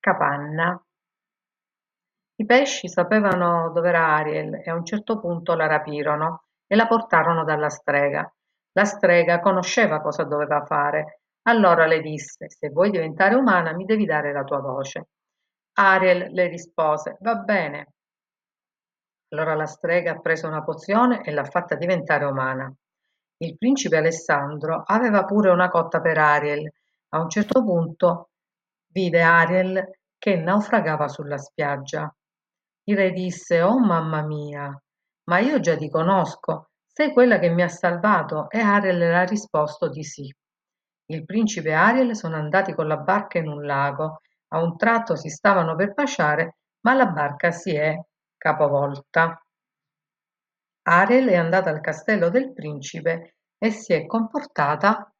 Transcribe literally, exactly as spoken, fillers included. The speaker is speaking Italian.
Capanna. I pesci sapevano dov'era Ariel e a un certo punto la rapirono e la portarono dalla strega. La strega conosceva cosa doveva fare, allora le disse: Se vuoi diventare umana, mi devi dare la tua voce. Ariel le rispose: Va bene. Allora la strega prese una pozione e l'ha fatta diventare umana. Il principe Alessandro aveva pure una cotta per Ariel. A un certo punto vide Ariel che naufragava sulla spiaggia. Il re disse: Oh mamma mia, ma io già ti conosco, sei quella che mi ha salvato? E Ariel le ha risposto di sì. Il principe e Ariel sono andati con la barca in un lago. A un tratto si stavano per baciare, ma la barca si è capovolta. Ariel è andata al castello del principe e si è comportata